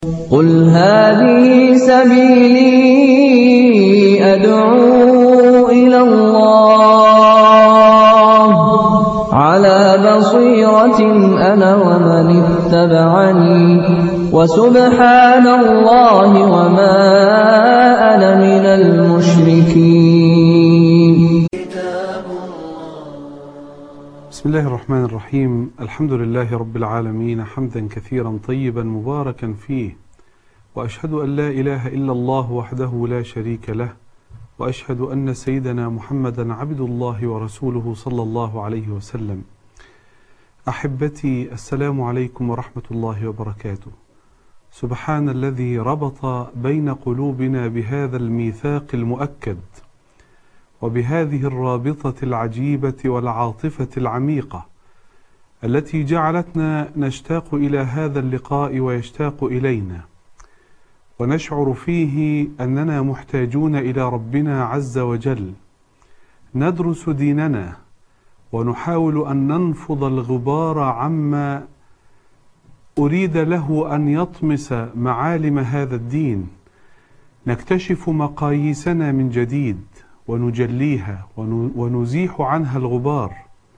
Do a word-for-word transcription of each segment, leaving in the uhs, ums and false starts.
قُلْ هَٰذِهِ سَبِيلِي أَدْعُو إِلَى اللَّهِ ۚ عَلَىٰ بَصِيرَةٍ أَنَا وَمَنِ اتَّبَعَنِي ۖ وَسُبْحَانَ اللَّهِ وَمَا أَنَا مِنَ الْمُشْرِكِينَ. بسم الله الرحمن الرحيم. الحمد لله رب العالمين، حمدا كثيرا طيبا مباركا فيه، وأشهد أن لا إله إلا الله وحده لا شريك له، وأشهد أن سيدنا محمدا عبد الله ورسوله صلى الله عليه وسلم. أحبتي، السلام عليكم ورحمة الله وبركاته. سبحان الذي ربط بين قلوبنا بهذا الميثاق المؤكد، وبهذه الرابطة العجيبة والعاطفة العميقة التي جعلتنا نشتاق إلى هذا اللقاء ويشتاق إلينا، ونشعر فيه أننا محتاجون إلى ربنا عز وجل، ندرس ديننا ونحاول أن ننفض الغبار عما أريد له أن يطمس معالم هذا الدين، نكتشف مقاييسنا من جديد ونجليها ونزيح عنها الغبار.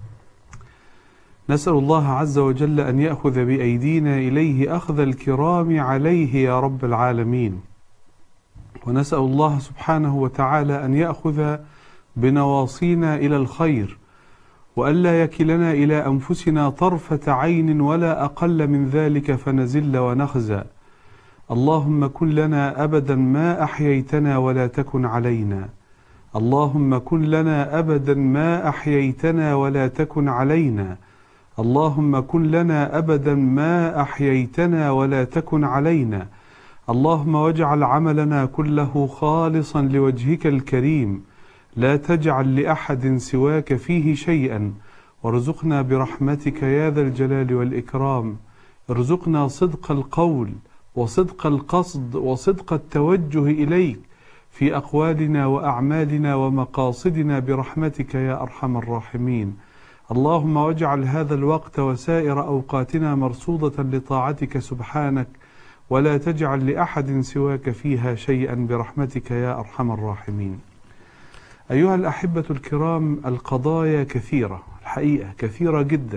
نسأل الله عز وجل أن يأخذ بأيدينا إليه أخذ الكرام عليه يا رب العالمين، ونسأل الله سبحانه وتعالى أن يأخذ بنواصينا إلى الخير، وألا يكلنا إلى أنفسنا طرفة عين ولا أقل من ذلك فنزل ونخزى. اللهم كن لنا أبدا ما أحييتنا ولا تكن علينا، اللهم كن لنا أبدا ما أحييتنا ولا تكن علينا، اللهم كن لنا أبدا ما أحييتنا ولا تكن علينا. اللهم واجعل عملنا كله خالصا لوجهك الكريم، لا تجعل لأحد سواك فيه شيئا، وارزقنا برحمتك يا ذا الجلال والإكرام. ارزقنا صدق القول وصدق القصد وصدق التوجه إليك في أقوالنا وأعمالنا ومقاصدنا برحمتك يا أرحم الراحمين. اللهم واجعل هذا الوقت وسائر أوقاتنا مرصودة لطاعتك سبحانك، ولا تجعل لأحد سواك فيها شيئا برحمتك يا أرحم الراحمين. أيها الأحبة الكرام، القضايا كثيرة، الحقيقة كثيرة جدا،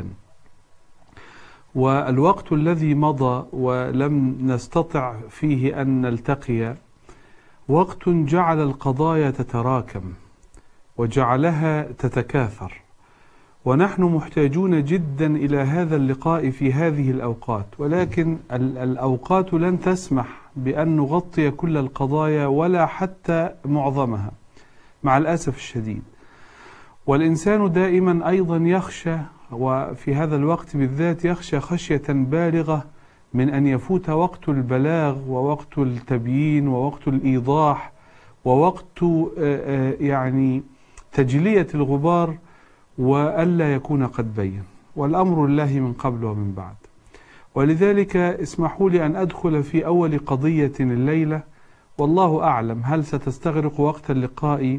والوقت الذي مضى ولم نستطع فيه أن نلتقي وقت جعل القضايا تتراكم وجعلها تتكاثر، ونحن محتاجون جدا إلى هذا اللقاء في هذه الأوقات، ولكن الأوقات لن تسمح بأن نغطي كل القضايا ولا حتى معظمها مع الأسف الشديد. والإنسان دائما أيضا يخشى، وفي هذا الوقت بالذات يخشى خشية بالغة من أن يفوت وقت البلاغ ووقت التبيين ووقت الإيضاح ووقت يعني تجلية الغبار، وألا يكون قد بين، والأمر لله من قبل ومن بعد. ولذلك اسمحوا لي أن أدخل في أول قضية الليلة، والله أعلم هل ستستغرق وقت اللقاء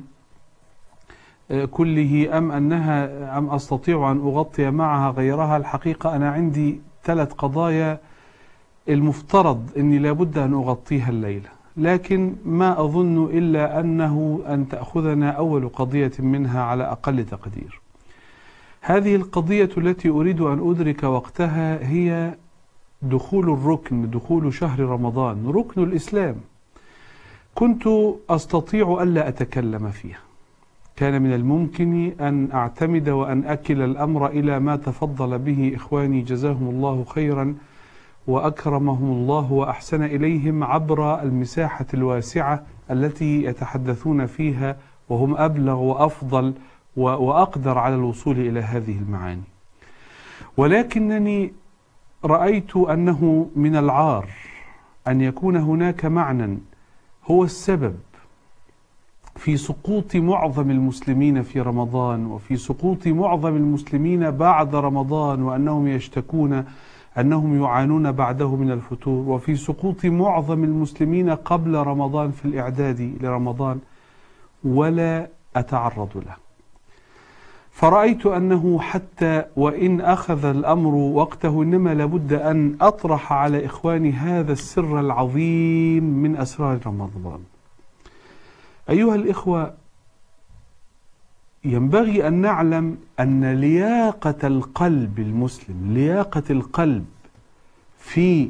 كله أم أنها أم أستطيع أن أغطي معها غيرها. الحقيقة أنا عندي ثلاث قضايا المفترض أني لابد أن أغطيها الليلة، لكن ما أظن إلا أنه أن تأخذنا أول قضية منها على أقل تقدير. هذه القضية التي أريد أن أدرك وقتها هي دخول الركن، دخول شهر رمضان، ركن الإسلام. كنت أستطيع ألا أتكلم فيها، كان من الممكن أن أعتمد وأن أكل الأمر إلى ما تفضل به إخواني جزاهم الله خيرا وأكرمهم الله وأحسن إليهم عبر المساحة الواسعة التي يتحدثون فيها، وهم أبلغ وأفضل وأقدر على الوصول إلى هذه المعاني. ولكنني رأيت أنه من العار أن يكون هناك معنى هو السبب في سقوط معظم المسلمين في رمضان، وفي سقوط معظم المسلمين بعد رمضان، وأنهم يشتكون أنهم يعانون بعده من الفتور، وفي سقوط معظم المسلمين قبل رمضان في الإعداد لرمضان، ولا أتعرض له. فرأيت أنه حتى وإن أخذ الأمر وقته إنما لابد أن أطرح على إخواني هذا السر العظيم من أسرار رمضان. أيها الإخوة، ينبغي أن نعلم أن لياقة القلب المسلم، لياقة القلب في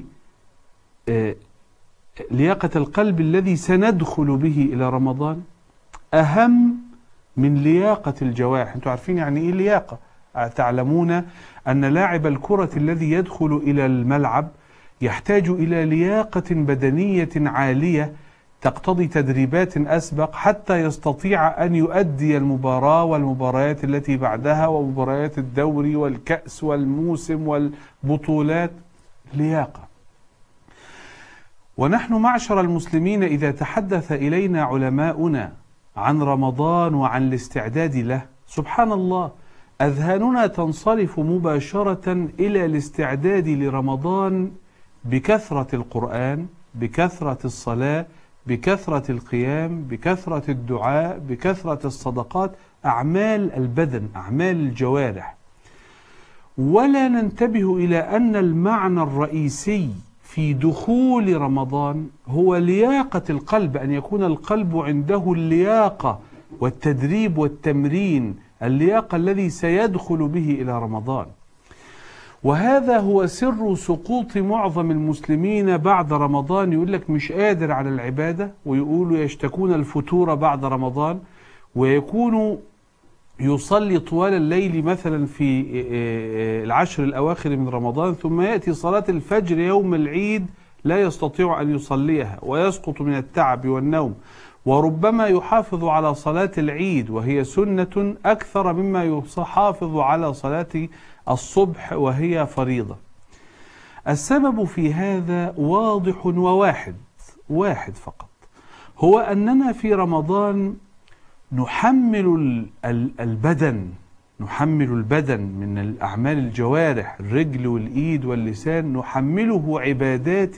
لياقة القلب الذي سندخل به إلى رمضان أهم من لياقة الجوارح. أنتم عارفين يعني إيه لياقة؟ تعلمون أن لاعب الكرة الذي يدخل إلى الملعب يحتاج إلى لياقة بدنية عالية تقتضي تدريبات أسبق حتى يستطيع أن يؤدي المباراة والمباريات التي بعدها ومباريات الدوري والكأس والموسم والبطولات. لياقة. ونحن معشر المسلمين إذا تحدث إلينا علماؤنا عن رمضان وعن الاستعداد له، سبحان الله، أذهاننا تنصرف مباشرة إلى الاستعداد لرمضان بكثرة القرآن، بكثرة الصلاة، بكثرة القيام، بكثرة الدعاء، بكثرة الصدقات، أعمال البدن، أعمال الجوارح. ولا ننتبه إلى أن المعنى الرئيسي في دخول رمضان هو لياقة القلب، أن يكون القلب عنده اللياقة والتدريب والتمرين، اللياقة الذي سيدخل به إلى رمضان. وهذا هو سر سقوط معظم المسلمين بعد رمضان. يقول لك مش قادر على العبادة، ويقولوا يشتكون الفتور بعد رمضان، ويكون يصلي طوال الليل مثلا في العشر الأواخر من رمضان، ثم يأتي صلاة الفجر يوم العيد لا يستطيع أن يصليها ويسقط من التعب والنوم، وربما يحافظ على صلاة العيد وهي سنة أكثر مما يحافظ على صلاة الصبح وهي فريضة. السبب في هذا واضح وواحد، واحد فقط، هو أننا في رمضان نحمل البدن نحمل البدن من الأعمال الجوارح، الرجل والإيد واللسان، نحمله عبادات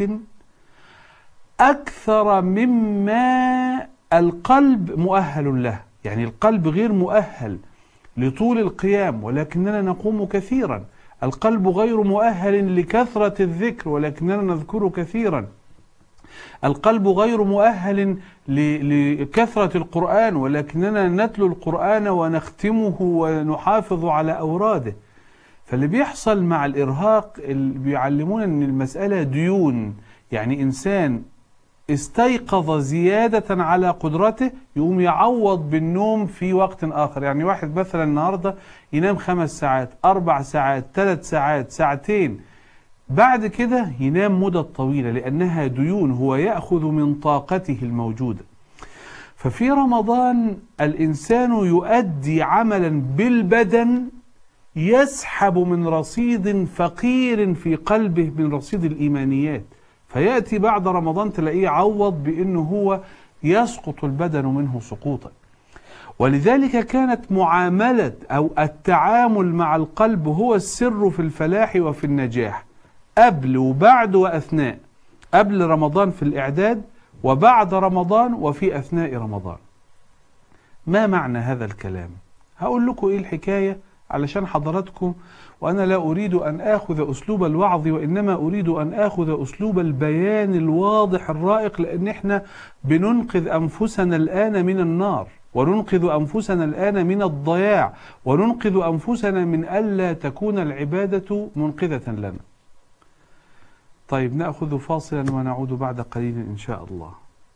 أكثر مما القلب مؤهل له. يعني القلب غير مؤهل لطول القيام ولكننا نقوم كثيرا، القلب غير مؤهل لكثرة الذكر ولكننا نذكر كثيرا، القلب غير مؤهل لكثرة القرآن ولكننا نتلو القرآن ونختمه ونحافظ على أوراده. فاللي بيحصل مع الإرهاق اللي بيعلمون أن المسألة ديون، يعني إنسان استيقظ زيادة على قدرته يقوم يعوض بالنوم في وقت آخر. يعني واحد مثلا النهاردة ينام خمس ساعات، أربع ساعات، ثلاث ساعات، ساعتين، بعد كده ينام مدة طويلة لأنها ديون، هو يأخذ من طاقته الموجودة. ففي رمضان الإنسان يؤدي عملا بالبدن يسحب من رصيد فقير في قلبه من رصيد الإيمانيات، فيأتي بعد رمضان تلاقيه عوض بأنه هو يسقط البدن منه سقوطا. ولذلك كانت معاملة أو التعامل مع القلب هو السر في الفلاح وفي النجاح، قبل وبعد وأثناء، قبل رمضان في الإعداد، وبعد رمضان وفي أثناء رمضان. ما معنى هذا الكلام؟ هقول لكم إيه الحكاية علشان حضراتكم، وأنا لا أريد أن آخذ أسلوب الوعظ وإنما أريد أن آخذ أسلوب البيان الواضح الرائق، لأن إحنا بننقذ أنفسنا الآن من النار، وننقذ أنفسنا الآن من الضياع، وننقذ أنفسنا من ألا تكون العبادة منقذة لنا. طيب نأخذ فاصلا ونعود بعد قليل إن شاء الله.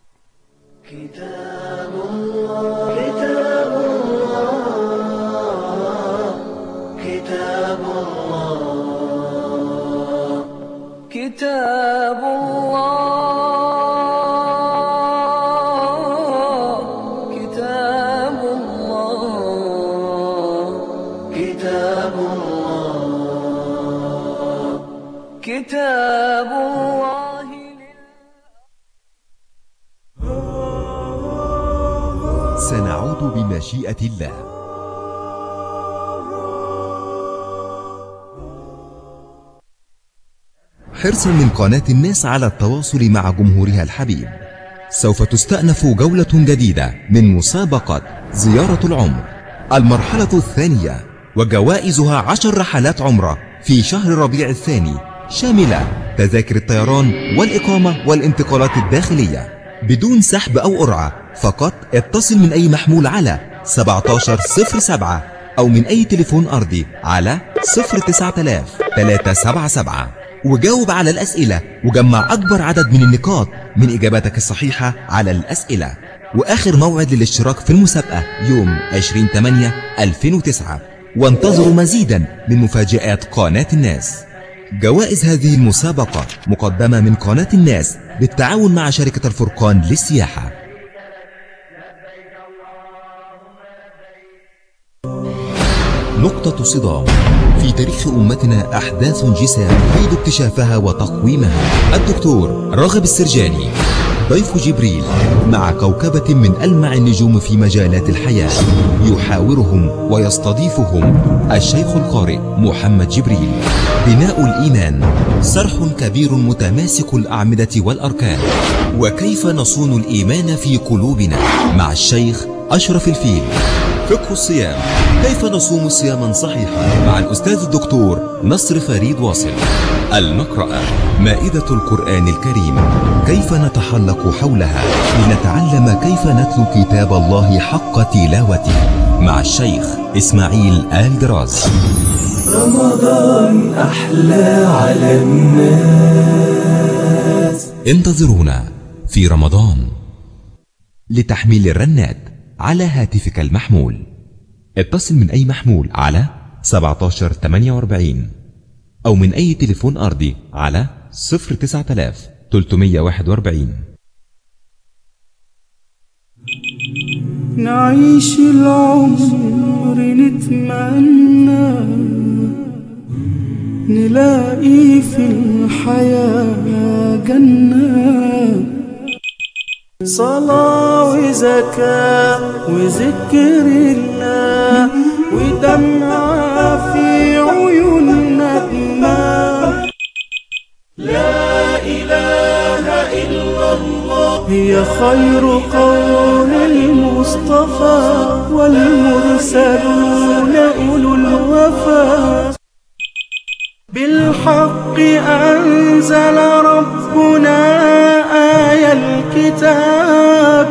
كتاب الله كتاب الله كتاب الله كتاب الله كتاب الله كتاب الله كتاب الله. سنعود بمشيئة الله. حرصا من قناة الناس على التواصل مع جمهورها الحبيب، سوف تستأنف جولة جديدة من مسابقة زيارة العمر المرحلة الثانية، وجوائزها عشر رحلات عمرة في شهر ربيع الثاني، شاملة تذاكر الطيران والإقامة والانتقالات الداخلية بدون سحب أو قرعة. فقط اتصل من أي محمول على سبعة عشر صفر سبعة أو من أي تليفون أرضي على صفر تسعة آلاف ثلاثمائة وسبعة وسبعين وجاوب على الأسئلة وجمع أكبر عدد من النقاط من إجاباتك الصحيحة على الأسئلة. وآخر موعد للاشتراك في المسابقة يوم عشرين ثمانية ألفين وتسعة. وانتظروا مزيدا من مفاجآت قناة الناس. جوائز هذه المسابقة مقدمة من قناة الناس بالتعاون مع شركة الفرقان للسياحة. نقطة صدام. في تاريخ أمتنا أحداث جسام يريد اكتشافها وتقويمها. الدكتور راغب السرجاني ضيف جبريل مع كوكبة من ألمع النجوم في مجالات الحياة، يحاورهم ويستضيفهم الشيخ القارئ محمد جبريل. بناء الإيمان، صرح كبير متماسك الأعمدة والأركان، وكيف نصون الإيمان في قلوبنا مع الشيخ أشرف الفيل. فقه الصيام، كيف نصوم صياما صحيحا مع الأستاذ الدكتور نصر فريد واصل. المقرأة، مائدة القرآن الكريم، كيف نتحلق حولها لنتعلم كيف نتلو كتاب الله حق تلاوته مع الشيخ إسماعيل آل دراز. رمضان أحلى على الناس. انتظرونا في رمضان. لتحميل الرنات على هاتفك المحمول اتصل من أي محمول على سبعة عشر ثمانية وأربعين أو من أي تليفون أرضي على صفر تسعة آلاف ثلاثمائة وواحد وأربعين. نعيش العمر نتمنى نلاقي في الحياة جنة، صلاة وزكاة وذكر الله ودمعة في عيوننا بما لا إله إلا الله هي خير قول المصطفى والمرسلون أولو الوفا. بالحق أنزل ربنا آية الكتاب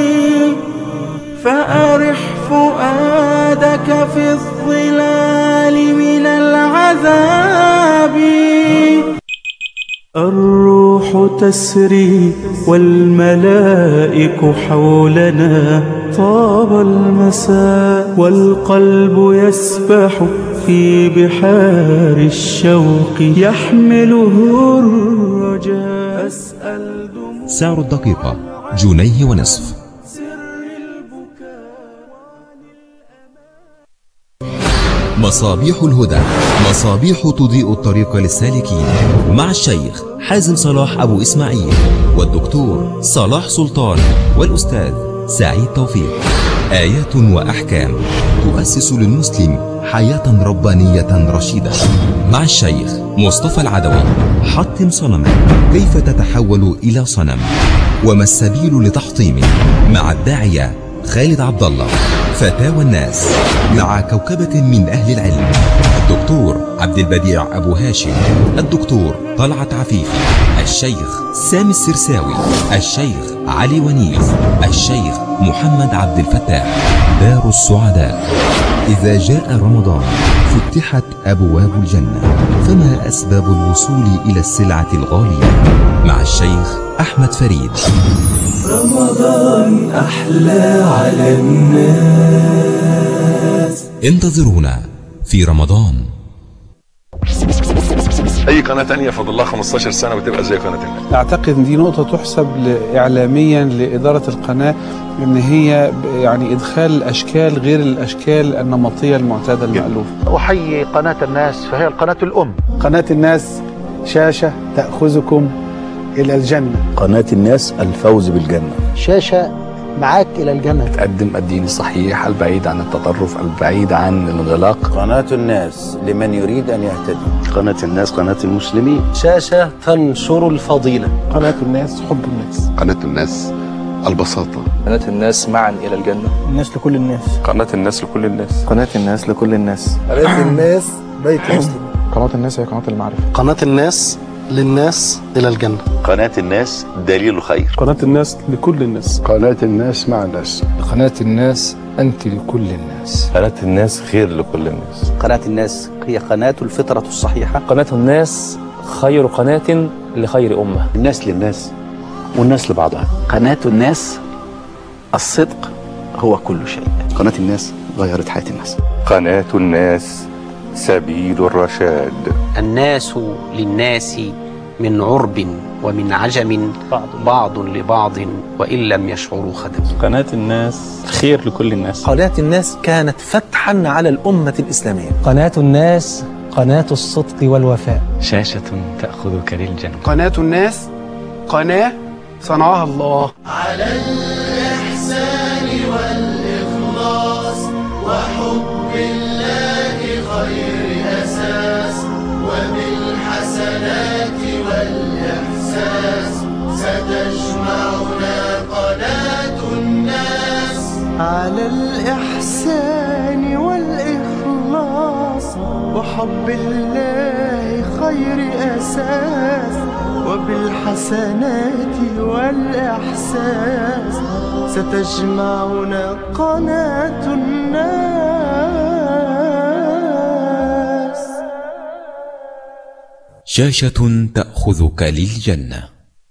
فأرح فؤادك في الظلال من العذاب. الروح تسري والملائك حولنا طاب المساء والقلب يسبح في بحار الشوق يحمله الرجاء. أسأل سعر الدقيقة جنيه ونصف. مصابيح الهدى، مصابيح تضيء الطريق للسالكين مع الشيخ حازم صلاح أبو إسماعيل والدكتور صلاح سلطان والأستاذ سعيد توفيق. آيات وأحكام تؤسس للمسلم حياة ربانية رشيدة مع الشيخ مصطفى العدوي. حطم صنما، كيف تتحول إلى صنم وما السبيل لتحطيمه مع الداعية خالد عبد الله. فتاوى الناس مع كوكبة من أهل العلم، الدكتور عبد البديع أبو هاشم، الدكتور طلعت عفيفي، الشيخ سامي السرساوي، الشيخ علي ونيس، الشيخ محمد عبد الفتاح. دار السعداء. إذا جاء رمضان فتحت أبواب الجنة، فما أسباب الوصول إلى السلعة الغالية مع الشيخ أحمد فريد. رمضان أحلى على الناس. انتظرونا في رمضان. اي قناه تانية فضل الله خمستاشر سنه وتبقى زي قناه الناس. اعتقد ان دي نقطه تحسب اعلاميا لاداره القناه، ان هي يعني ادخال الاشكال غير الاشكال النمطيه المعتاده المألوفه. احيي قناه الناس فهي القناه الام. قناة الناس شاشة تأخذكم إلى الجنة. قناة الناس الفوز بالجنة. شاشة معاك إلى الجنة. تقدم الدين الصحيح البعيد عن التطرف البعيد عن الانغلاق. قناة الناس لمن يريد أن يهتدي. قناة الناس قناة المسلمين. شاشة تنشر الفضيلة. قناة الناس حب الناس. قناة الناس البساطة. قناة الناس معا إلى الجنة. الناس لكل الناس. قناة الناس لكل الناس. قناة الناس لكل الناس. قناة الناس بيت مسلم. قناة الناس هي قناة المعرفة. قناة الناس للناس إلى الجنة. قناة الناس دليل الخير. قناة الناس لكل الناس. قناة الناس مع الناس. قناة الناس أنت لكل الناس. قناة الناس خير لكل الناس. قناة الناس هي قناة الفطرة الصحيحة. قناة الناس خير قناة لخير أمة. الناس للناس والناس لبعضها. قناة الناس الصدق هو كل شيء. قناة الناس غيرت حياة الناس. قناة الناس سبيل الرشاد. الناس للناس من عرب ومن عجم بعض لبعض وإن لم يشعروا خدم. قناة الناس خير لكل الناس. قناة الناس كانت فتحا على الأمة الإسلامية. قناة الناس قناة الصدق والوفاء. شاشة تأخذك للجنة. قناة الناس قناة صنعها الله. على الإحسان والإخلاص وحب الله خير أساس وبالحسنات والإحساس ستجمعنا قناة الناس. على الإحسان والإخلاص وحب الله خير أساس وبالحسنات والإحساس ستجمعنا قناة الناس. شاشة تأخذك للجنة.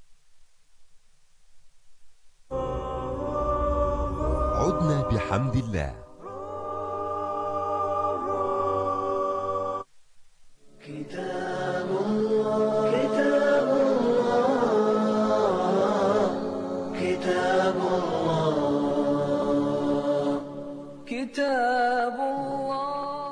عدنا بحمد الله. كتاب الله كتاب الله كتاب الله كتاب الله.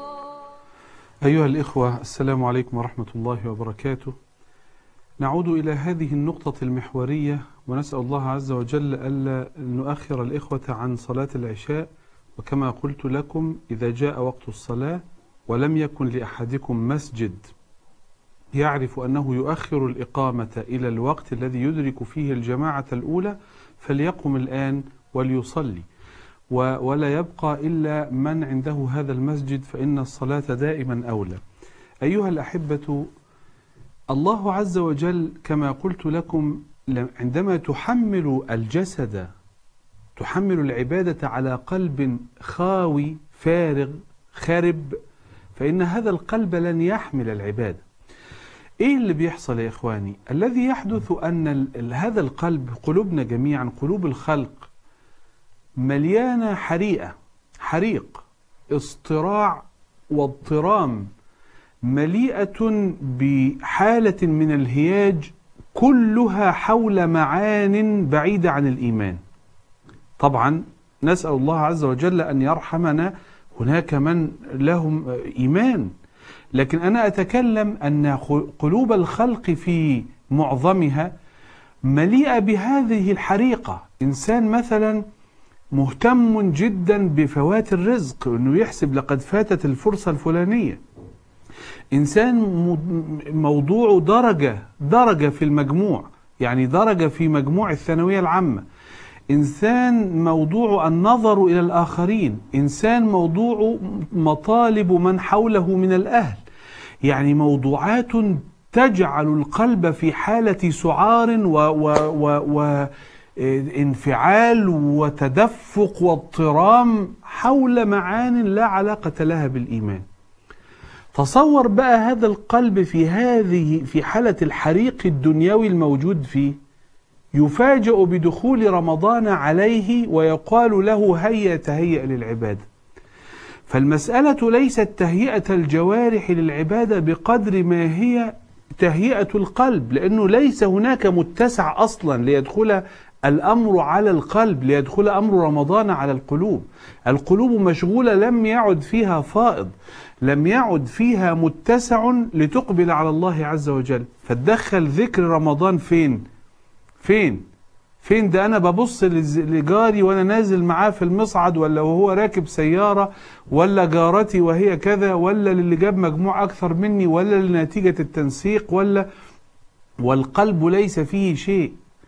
أيها الإخوة، السلام عليكم ورحمة الله وبركاته. نعود إلى هذه النقطة المحورية، ونسأل الله عز وجل ألا نؤخر الإخوة عن صلاة العشاء. وكما قلت لكم، إذا جاء وقت الصلاة ولم يكن لأحدكم مسجد يعرف أنه يؤخر الإقامة إلى الوقت الذي يدرك فيه الجماعة الأولى فليقم الآن وليصلي، ولا يبقى إلا من عنده هذا المسجد، فإن الصلاة دائما أولى. أيها الأحبة، الله عز وجل كما قلت لكم عندما تحمل الجسد، تحمل العبادة على قلب خاوي فارغ خرب، فإن هذا القلب لن يحمل العبادة. إيه اللي بيحصل يا إخواني؟ الذي يحدث أن هذا القلب، قلوبنا جميعا، قلوب الخلق مليانة حريقة، حريق، اصطراع واضطرام، مليئة بحالة من الهياج كلها حول معان بعيدة عن الإيمان. طبعا نسأل الله عز وجل أن يرحمنا، هناك من لهم إيمان، لكن أنا أتكلم أن قلوب الخلق في معظمها مليئة بهذه الحريقة. إنسان مثلا مهتم جدا بفوات الرزق، أنه يحسب لقد فاتت الفرصة الفلانية. إنسان موضوع درجة درجة في المجموع، يعني درجة في مجموع الثانوية العامة. إنسان موضوع النظر إلى الآخرين. إنسان موضوع مطالب من حوله من الأهل. يعني موضوعات تجعل القلب في حالة سعار و و و و انفعال وتدفق واضطرام حول معان لا علاقة لها بالإيمان. تصور بقى هذا القلب في هذه في حالة الحريق الدنيوي الموجود فيه، يفاجأ بدخول رمضان عليه ويقال له هيا تهيأ للعبادة. فالمسألة ليست تهيئة الجوارح للعبادة بقدر ما هي تهيئة القلب، لأنه ليس هناك متسع أصلا ليدخل الأمر على القلب، ليدخل أمر رمضان على القلوب. القلوب مشغولة، لم يعد فيها فائض، لم يعد فيها متسع لتقبل على الله عز وجل. فتدخل ذكر رمضان فين؟ فين؟ فين ده؟ أنا ببص لجاري وأنا نازل معاه في المصعد، ولا وهو راكب سيارة، ولا جارتي وهي كذا، ولا للي جاب مجموع أكثر مني، ولا لنتيجة التنسيق، ولا والقلب ليس فيه شيء.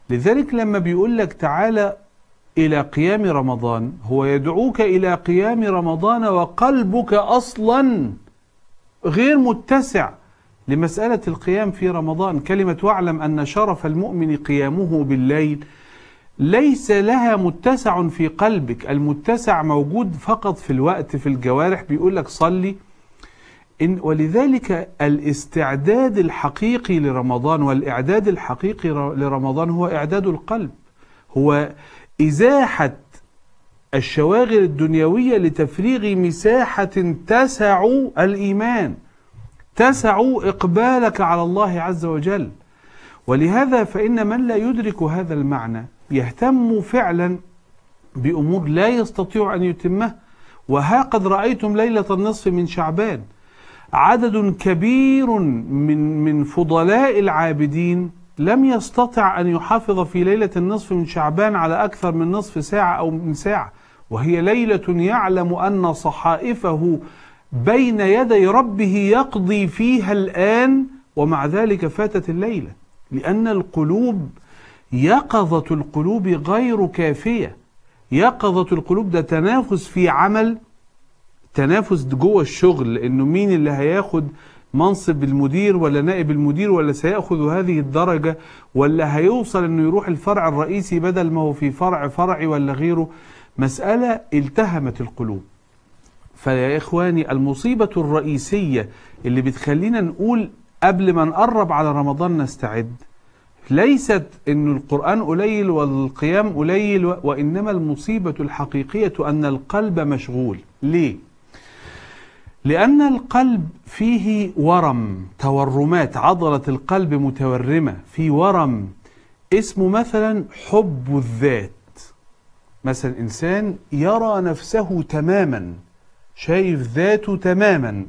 لذلك لما بيقول لك تعالى إلى قيام رمضان، هو يدعوك إلى قيام رمضان وقلبك أصلا غير متسع لمسألة القيام في رمضان. كلمة واعلم أن شرف المؤمن قيامه بالليل ليس لها متسع في قلبك، المتسع موجود فقط في الوقت في الجوارح، بيقول لك صلي. إن ولذلك الاستعداد الحقيقي لرمضان والإعداد الحقيقي لرمضان هو إعداد القلب، هو إزاحة الشواغل الدنيوية لتفريغ مساحة تسع الإيمان، تسع إقبالك على الله عز وجل. ولهذا فإن من لا يدرك هذا المعنى يهتم فعلا بأمور لا يستطيع أن يتمها. وها قد رأيتم ليلة النصف من شعبان، عدد كبير من من فضلاء العابدين لم يستطع أن يحافظ في ليلة النصف من شعبان على أكثر من نصف ساعة أو من ساعة، وهي ليلة يعلم أن صحائفه بين يدي ربه يقضي فيها الآن، ومع ذلك فاتت الليلة، لأن القلوب يقظة القلوب غير كافية. يقظة القلوب ده تنافس في عمل، تنافس جوه الشغل، إنه مين اللي هياخد منصب المدير ولا نائب المدير، ولا سيأخذ هذه الدرجة، ولا هيوصل إنه يروح الفرع الرئيسي بدل ما هو في فرع فرعي ولا غيره. مسألة التهمت القلوب. فيا إخواني المصيبة الرئيسية اللي بتخلينا نقول قبل ما نقرب على رمضان نستعد، ليست إن القرآن قليل والقيام قليل، وإنما المصيبة الحقيقية أن القلب مشغول. ليه؟ لأن القلب فيه ورم، تورمات، عضلة القلب متورمة، في ورم اسمه مثلا حب الذات. مثلا إنسان يرى نفسه تماما، شايف ذاته تماما،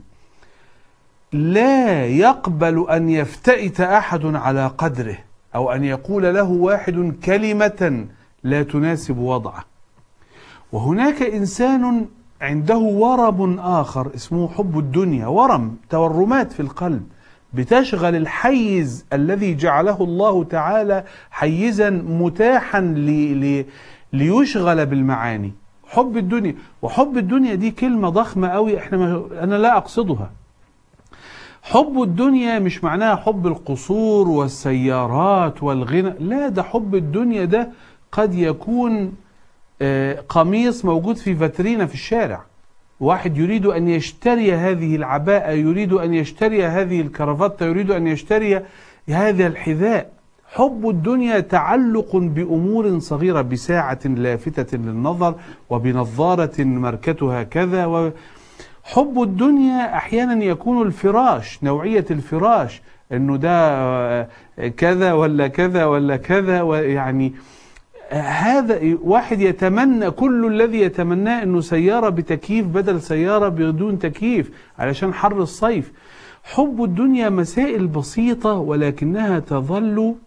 لا يقبل أن يفتئت أحد على قدره، أو أن يقول له واحد كلمة لا تناسب وضعه. وهناك إنسان عنده ورم آخر اسمه حب الدنيا، ورم، تورمات في القلب بتشغل الحيز الذي جعله الله تعالى حيزا متاحا لي لي ليشغل بالمعاني. حب الدنيا، وحب الدنيا دي كلمة ضخمة قوي، احنا ما أنا لا أقصدها. حب الدنيا مش معناها حب القصور والسيارات والغنى، لا، ده حب الدنيا ده قد يكون آه قميص موجود في فاترينا في الشارع، واحد يريد أن يشتري هذه العباءة، يريد أن يشتري هذه الكرافتة، يريد أن يشتري هذا الحذاء. حب الدنيا تعلق بأمور صغيرة، بساعة لافتة للنظر، وبنظارة ماركتها كذا. و حب الدنيا أحيانا يكون الفراش، نوعية الفراش، أنه ده كذا ولا كذا ولا كذا، ويعني هذا واحد يتمنى، كل الذي يتمناه أنه سيارة بتكييف بدل سيارة بدون تكييف علشان حر الصيف. حب الدنيا مسائل بسيطة ولكنها تظل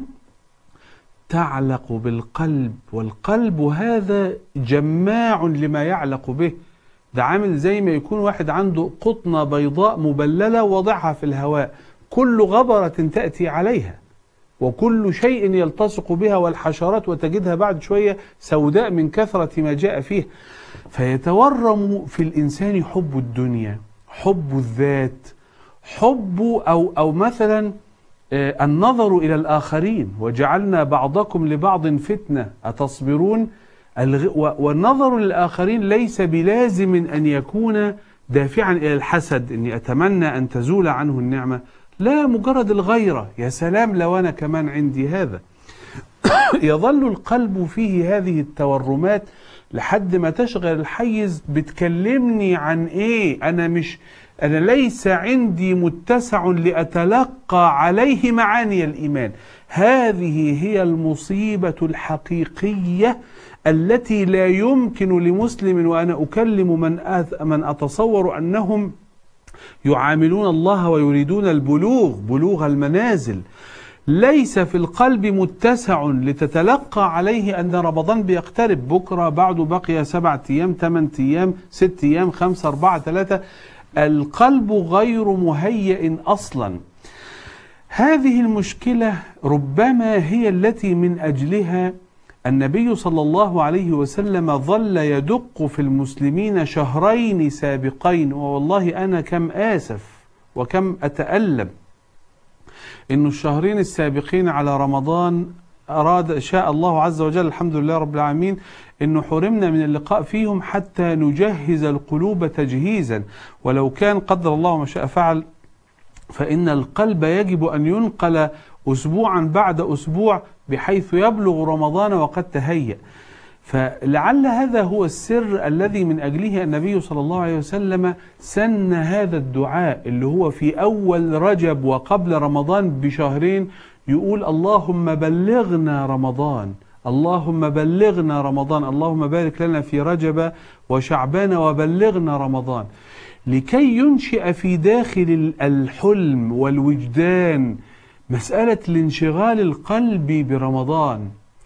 تعلق بالقلب، والقلب هذا جماع لما يعلق به. ده عامل زي ما يكون واحد عنده قطنة بيضاء مبللة وضعها في الهواء، كل غبرة تأتي عليها وكل شيء يلتصق بها والحشرات، وتجدها بعد شوية سوداء من كثرة ما جاء فيه. فيتورم في الإنسان حب الدنيا، حب الذات، حب أو, أو مثلا النظر إلى الآخرين، وجعلنا بعضكم لبعض فتنة أتصبرون. والنظر للآخرين ليس بلازم أن يكون دافعا إلى الحسد، أني أتمنى أن تزول عنه النعمة، لا، مجرد الغيرة، يا سلام لو أنا كمان عندي هذا. يظل القلب فيه هذه التورمات لحد ما تشغل الحيز. بتكلمني عن إيه؟ أنا مش أنا ليس عندي متسع لأتلقى عليه معاني الإيمان. هذه هي المصيبة الحقيقية التي لا يمكن لمسلم، وأنا أكلم من من أتصور أنهم يعاملون الله ويريدون البلوغ، بلوغ المنازل، ليس في القلب متسع لتتلقى عليه أن رمضان بيقترب، بكرة بعده بقي سبعة أيام، ثمان أيام، ست أيام، خمسة، أربعة، ثلاثة. القلب غير مهيئ أصلا. هذه المشكلة ربما هي التي من أجلها النبي صلى الله عليه وسلم ظل يدق في المسلمين شهرين سابقين. والله أنا كم آسف وكم أتألم إن الشهرين السابقين على رمضان أراد شاء الله عز وجل الحمد لله رب العالمين إنه حرمنا من اللقاء فيهم حتى نجهز القلوب تجهيزا. ولو كان قدر الله ما شاء فعل فإن القلب يجب أن ينقل أسبوعا بعد أسبوع بحيث يبلغ رمضان وقد تهيأ. فلعل هذا هو السر الذي من أجله النبي صلى الله عليه وسلم سن هذا الدعاء اللي هو في أول رجب وقبل رمضان بشهرين، يقول اللهم بلغنا رمضان، اللهم بلغنا رمضان، اللهم بارك لنا في رجب وشعبان وبلغنا رمضان، لكي ينشئ في داخل الحلم والوجدان مسألة الانشغال القلبي برمضان.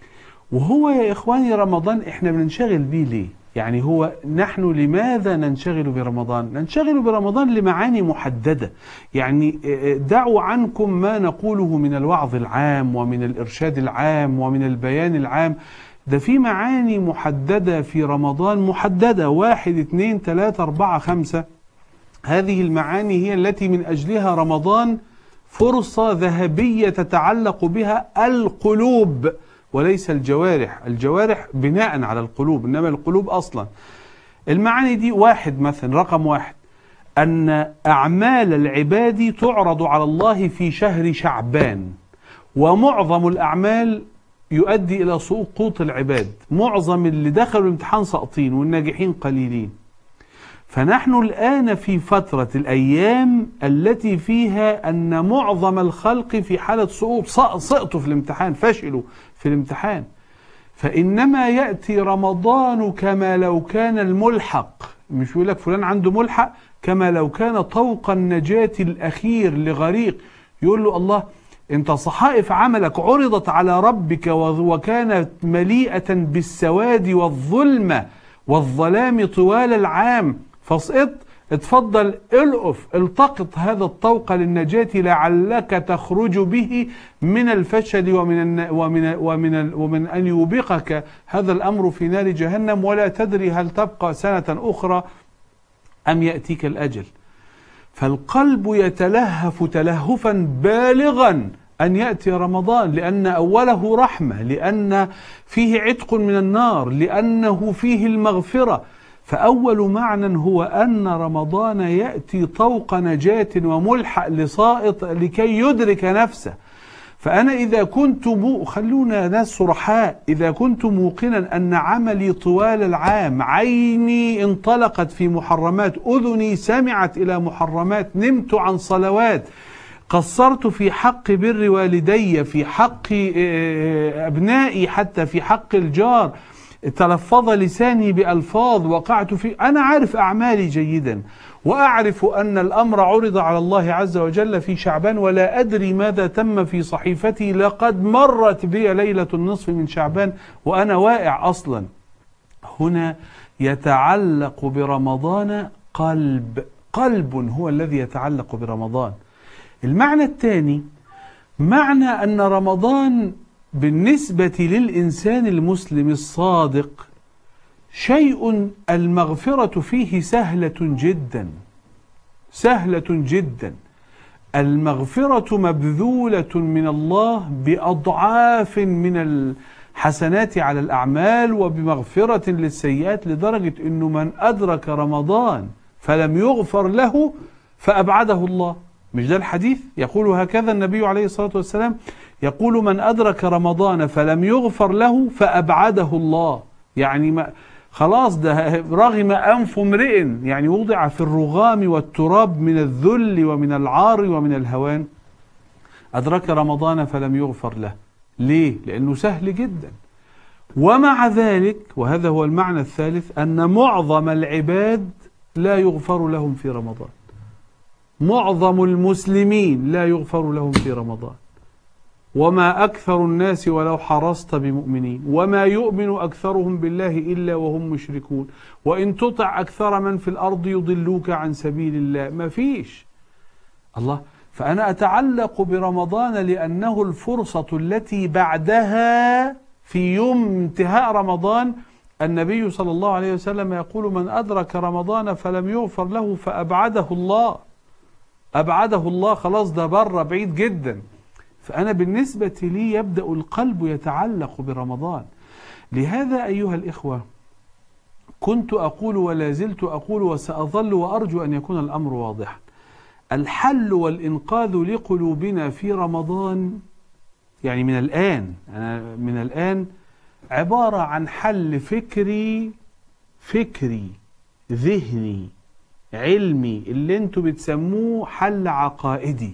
وهو يا إخواني رمضان إحنا بننشغل بيه ليه؟ يعني هو نحن لماذا ننشغل برمضان؟ ننشغل برمضان لمعاني محددة. يعني دعوا عنكم ما نقوله من الوعظ العام ومن الإرشاد العام ومن البيان العام، ده في معاني محددة في رمضان، محددة واحد اثنين ثلاثة أربعة خمسة. هذه المعاني هي التي من أجلها رمضان فرصة ذهبية تتعلق بها القلوب وليس الجوارح. الجوارح بناء على القلوب، إنما القلوب أصلا. المعاني دي واحد مثلا، رقم واحد أن أعمال العباد تعرض على الله في شهر شعبان، ومعظم الأعمال يؤدي إلى سقوط العباد. معظم اللي دخلوا الامتحان ساقطين والناجحين قليلين. فنحن الآن في فترة الأيام التي فيها أن معظم الخلق في حالة سقوط، سقطوا في الامتحان، فشلوا في الامتحان. فإنما يأتي رمضان كما لو كان الملحق، مش يقول لك فلان عنده ملحق، كما لو كان طوق النجاة الأخير لغريق. يقول له الله انت صحائف عملك عرضت على ربك وكانت مليئة بالسواد والظلمة والظلام طوال العام، فاسقط، اتفضل القف التقط هذا الطوق للنجاة لعلك تخرج به من الفشل ومن ومن ومن ومن أن يوبقك هذا الأمر في نار جهنم، ولا تدري هل تبقى سنة أخرى أم يأتيك الأجل. فالقلب يتلهف تلهفا بالغا أن يأتي رمضان، لأن أوله رحمة، لأن فيه عتق من النار، لأنه فيه المغفرة. فأول معنى هو أن رمضان يأتي طوق نجاة وملحق لسائط لكي يدرك نفسه. فأنا إذا كنت مو... خلونا ناس صرحاء، إذا كنت موقنا أن عملي طوال العام، عيني انطلقت في محرمات، أذني سمعت إلى محرمات، نمت عن صلوات، قصرت في حق بر والدي، في حق أبنائي، حتى في حق الجار، تلفظ لساني بألفاظ وقعت في، أنا عارف أعمالي جيدا، وأعرف أن الأمر عرض على الله عز وجل في شعبان، ولا أدري ماذا تم في صحيفتي، لقد مرت بي ليلة النصف من شعبان وأنا واقع أصلا. هنا يتعلق برمضان قلب، قلب هو الذي يتعلق برمضان. المعنى الثاني معنى أن رمضان بالنسبة للإنسان المسلم الصادق شيء المغفرة فيه سهلة جدا، سهلة جدا. المغفرة مبذولة من الله بأضعاف من الحسنات على الأعمال وبمغفرة للسيئات، لدرجة أنه من أدرك رمضان فلم يغفر له فأبعده الله. مش ده الحديث؟ يقول هكذا النبي عليه الصلاة والسلام، يقول من أدرك رمضان فلم يغفر له فأبعده الله. يعني ما خلاص ده رغم أنف امرئ، يعني وضع في الرغام والتراب من الذل ومن العار ومن الهوان. أدرك رمضان فلم يغفر له. ليه؟ لأنه سهل جدا. ومع ذلك، وهذا هو المعنى الثالث، أن معظم العباد لا يغفر لهم في رمضان. معظم المسلمين لا يغفر لهم في رمضان. وما أكثر الناس ولو حرصت بمؤمنين، وما يؤمن أكثرهم بالله إلا وهم مشركون، وإن تطع أكثر من في الأرض يضلوك عن سبيل الله. ما فيش الله. فأنا أتعلق برمضان لأنه الفرصة التي بعدها. في يوم انتهاء رمضان النبي صلى الله عليه وسلم يقول: من أدرك رمضان فلم يغفر له فأبعده الله، أبعده الله، خلاص ده بره بعيد جدا. فأنا بالنسبة لي يبدأ القلب يتعلق برمضان. لهذا أيها الإخوة كنت أقول ولا زلت أقول وسأظل وأرجو أن يكون الأمر واضحا: الحل والإنقاذ لقلوبنا في رمضان، يعني من الآن، أنا من الآن عبارة عن حل فكري فكري ذهني علمي اللي انتوا بتسموه حل عقائدي،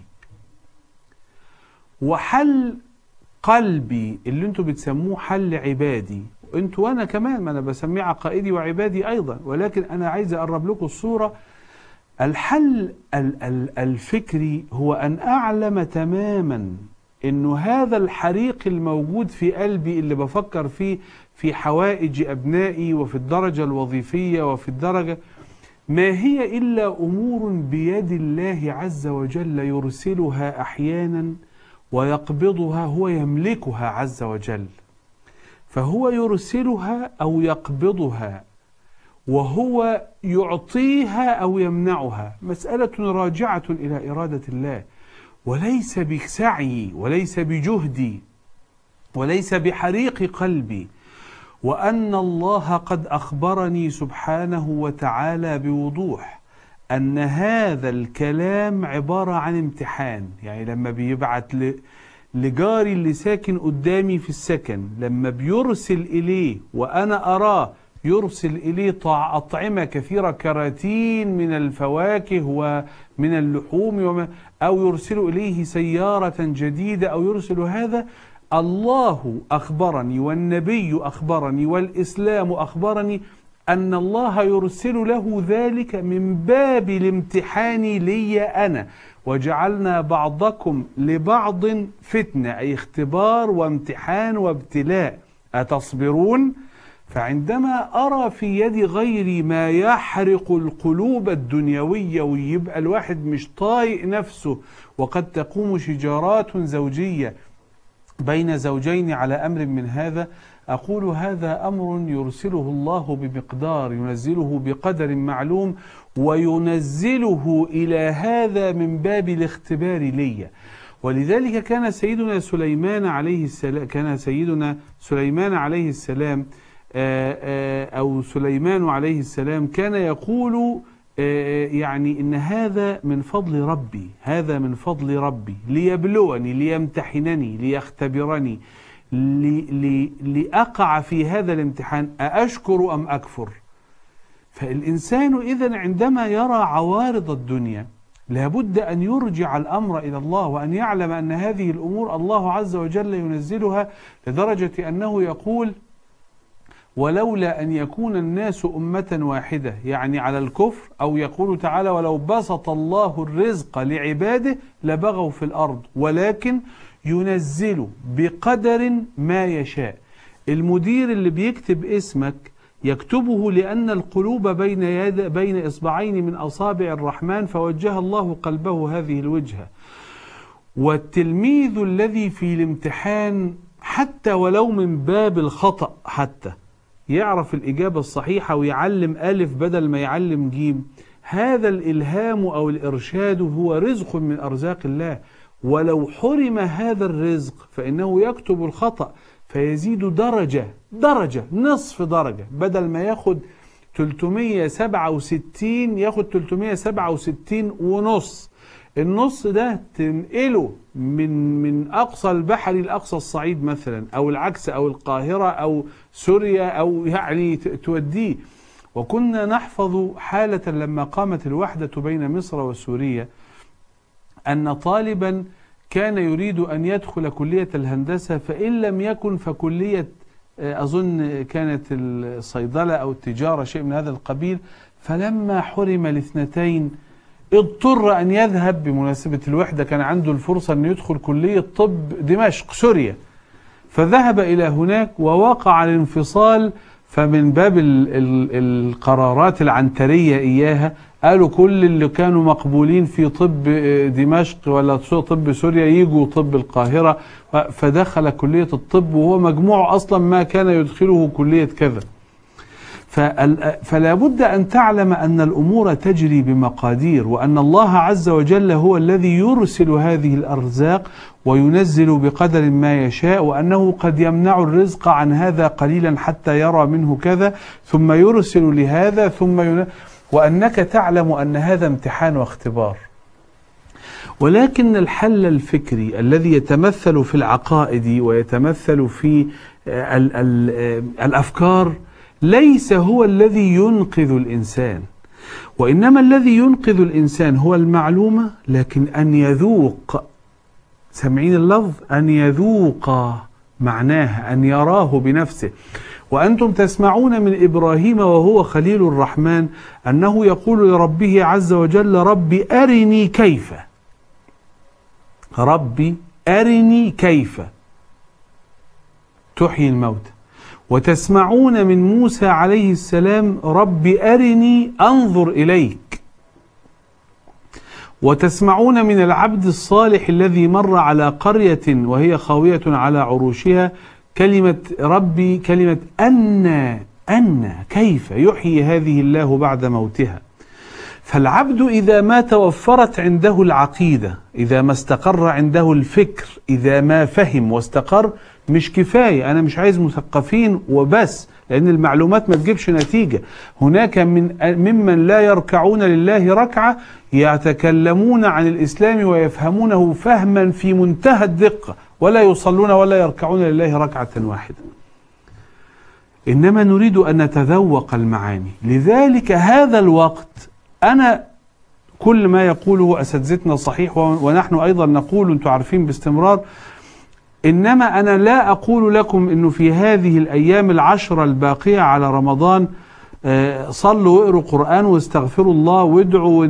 وحل قلبي اللي انتوا بتسموه حل عبادي. انتوا وانا كمان، ما انا بسميه عقائدي وعبادي ايضا، ولكن انا عايز اقرب لكم الصورة. الحل الفكري هو ان اعلم تماما انه هذا الحريق الموجود في قلبي اللي بفكر فيه في حوائج ابنائي وفي الدرجة الوظيفية وفي الدرجة، ما هي الا امور بيد الله عز وجل يرسلها احيانا ويقبضها، هو يملكها عز وجل، فهو يرسلها أو يقبضها، وهو يعطيها أو يمنعها. مسألة راجعة إلى إرادة الله، وليس بسعي وليس بجهدي وليس بحريق قلبي. وأن الله قد أخبرني سبحانه وتعالى بوضوح أن هذا الكلام عبارة عن امتحان. يعني لما بيبعت لجاري اللي ساكن قدامي في السكن، لما بيرسل إليه وأنا أراه يرسل إليه أطعمة كثيرة، كراتين من الفواكه ومن اللحوم، أو يرسل إليه سيارة جديدة، أو يرسل هذا، الله أخبرني والنبي أخبرني والإسلام أخبرني أن الله يرسل له ذلك من باب الامتحان لي أنا، وجعلنا بعضكم لبعض فتنة، أي اختبار وامتحان وابتلاء، أتصبرون؟ فعندما أرى في يد غيري ما يحرق القلوب الدنيوية ويبقى الواحد مش طايق نفسه، وقد تقوم شجارات زوجية بين زوجين على أمر من هذا، أقول هذا أمر يرسله الله بمقدار، ينزله بقدر معلوم، وينزله إلى هذا من باب الاختبار لي. ولذلك كان سيدنا سليمان عليه السلام كان سيدنا سليمان عليه السلام أو سليمان عليه السلام كان يقول يعني إن هذا من فضل ربي، هذا من فضل ربي ليبلوني ليمتحنني ليختبرني لأقع في هذا الامتحان، أأشكر أم أكفر؟ فالإنسان إذن عندما يرى عوارض الدنيا لابد أن يرجع الأمر إلى الله، وأن يعلم أن هذه الأمور الله عز وجل ينزلها، لدرجة أنه يقول: ولولا أن يكون الناس أمة واحدة، يعني على الكفر، أو يقول تعالى: ولو بسط الله الرزق لعباده لبغوا في الأرض، ولكن ينزل بقدر ما يشاء. المدير اللي بيكتب اسمك يكتبه لأن القلوب بين يد بين إصبعين من أصابع الرحمن، فوجه الله قلبه هذه الوجهة. والتلميذ الذي في الامتحان حتى ولو من باب الخطأ حتى يعرف الإجابة الصحيحة ويعلم ألف بدل ما يعلم جيم، هذا الإلهام أو الإرشاد هو رزق من أرزاق الله، ولو حرم هذا الرزق فإنه يكتب الخطأ فيزيد درجة درجة نصف درجة، بدل ما ياخد ثلاثمائة وسبعة وستين ياخد ثلاثمائة وسبعة وستين ونص. النص ده تنقله من من أقصى البحر لأقصى الصعيد مثلا، أو العكس، أو القاهرة أو سوريا، أو يعني توديه. وكنا نحفظ حالة لما قامت الوحدة بين مصر وسوريا، أن طالبا كان يريد أن يدخل كلية الهندسة، فإن لم يكن فكلية أظن كانت الصيدلة أو التجارة، شيء من هذا القبيل. فلما حرم الاثنتين اضطر أن يذهب، بمناسبة الوحدة كان عنده الفرصة أن يدخل كلية طب دمشق سوريا، فذهب إلى هناك ووقع الانفصال، فمن باب ال ال القرارات العنترية إياها قالوا كل اللي كانوا مقبولين في طب دمشق ولا طب سوريا يجوا طب القاهرة، فدخل كلية الطب وهو مجموعه أصلا ما كان يدخله كلية كذا. فلا بد أن تعلم أن الأمور تجري بمقادير، وأن الله عز وجل هو الذي يرسل هذه الأرزاق وينزل بقدر ما يشاء، وأنه قد يمنع الرزق عن هذا قليلا حتى يرى منه كذا ثم يرسل لهذا ثم ين... وأنك تعلم أن هذا امتحان واختبار. ولكن الحل الفكري الذي يتمثل في العقائد ويتمثل في ال ال الأفكار ليس هو الذي ينقذ الإنسان، وإنما الذي ينقذ الإنسان هو المعلومة، لكن أن يذوق، سمعين اللفظ، أن يذوق معناها، أن يراه بنفسه. وأنتم تسمعون من إبراهيم وهو خليل الرحمن أنه يقول لربه عز وجل: ربي أرني كيف، ربي أرني كيف تحيي الموتى. وتسمعون من موسى عليه السلام: ربي أرني أنظر إليك. وتسمعون من العبد الصالح الذي مر على قرية وهي خاوية على عروشها كلمة ربي، كلمة أن أن كيف يحيي هذه الله بعد موتها. فالعبد إذا ما توفرت عنده العقيدة، إذا ما استقر عنده الفكر، إذا ما فهم واستقر، مش كفاية. أنا مش عايز مثقفين وبس، لأن المعلومات ما تجيبش نتيجة. هناك من ممن لا يركعون لله ركعة يتكلمون عن الإسلام ويفهمونه فهما في منتهى الدقة، ولا يصلون ولا يركعون لله ركعة واحدة. إنما نريد أن نتذوق المعاني. لذلك هذا الوقت أنا كل ما يقوله أساتذتنا صحيح، ونحن أيضا نقول، أنتم عارفين باستمرار، إنما أنا لا أقول لكم أنه في هذه الأيام العشرة الباقية على رمضان صلوا واقروا قرآن واستغفروا الله وادعوا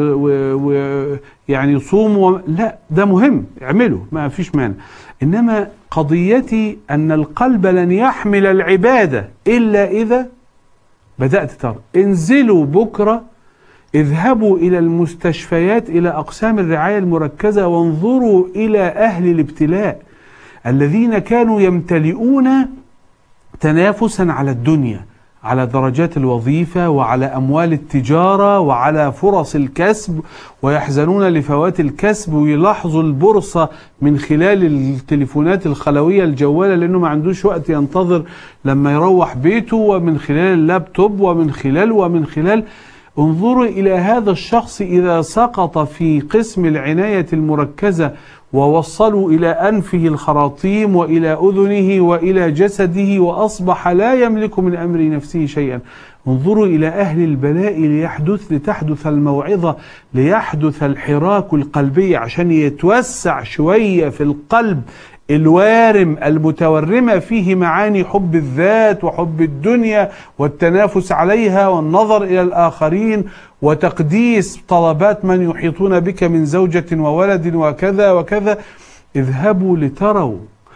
ويعني صوموا، لا، ده مهم، اعملوا، ما فيش مانع. إنما قضيتي أن القلب لن يحمل العبادة إلا إذا بدأت ترى. انزلوا بكرة، اذهبوا إلى المستشفيات، إلى أقسام الرعاية المركزة، وانظروا إلى أهل الابتلاء الذين كانوا يمتلئون تنافسا على الدنيا، على درجات الوظيفة وعلى أموال التجارة وعلى فرص الكسب، ويحزنون لفوات الكسب، ويلاحظوا البورصة من خلال التليفونات الخلوية الجوالة لأنه ما عندوش وقت ينتظر لما يروح بيته، ومن خلال اللابتوب، ومن خلال ومن خلال انظروا إلى هذا الشخص إذا سقط في قسم العناية المركزة ووصلوا إلى أنفه الخراطيم وإلى أذنه وإلى جسده وأصبح لا يملك من أمر نفسه شيئا. انظروا إلى أهل البلاء ليحدث لتحدث الموعظة، ليحدث الحراك القلبي عشان يتوسع شوية في القلب الوارم المتورمة فيه معاني حب الذات وحب الدنيا والتنافس عليها والنظر إلى الآخرين وتقديس طلبات من يحيطون بك من زوجة وولد وكذا وكذا. اذهبوا لتروا،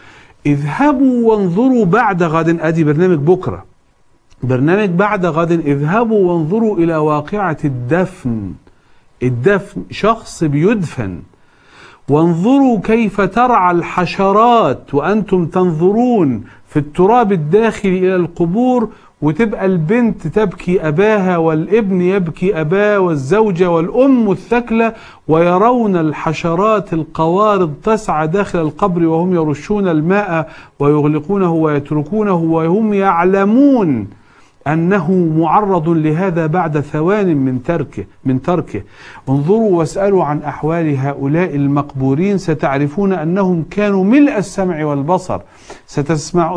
اذهبوا وانظروا بعد غد. أدي برنامج بكرة، برنامج بعد غد. اذهبوا وانظروا إلى واقعة الدفن. الدفن شخص بيدفن، وانظروا كيف ترعى الحشرات وأنتم تنظرون في التراب الداخلي إلى القبور، وتبقى البنت تبكي أباها والابن يبكي أباه والزوجة والأم الثكلة، ويرون الحشرات القوارض تسعى داخل القبر وهم يرشون الماء ويغلقونه ويتركونه وهم يعلمون أنه معرض لهذا بعد ثوان من تركه من تركه. انظروا واسألوا عن أحوال هؤلاء المقبورين، ستعرفون أنهم كانوا ملء السمع والبصر. ستسمع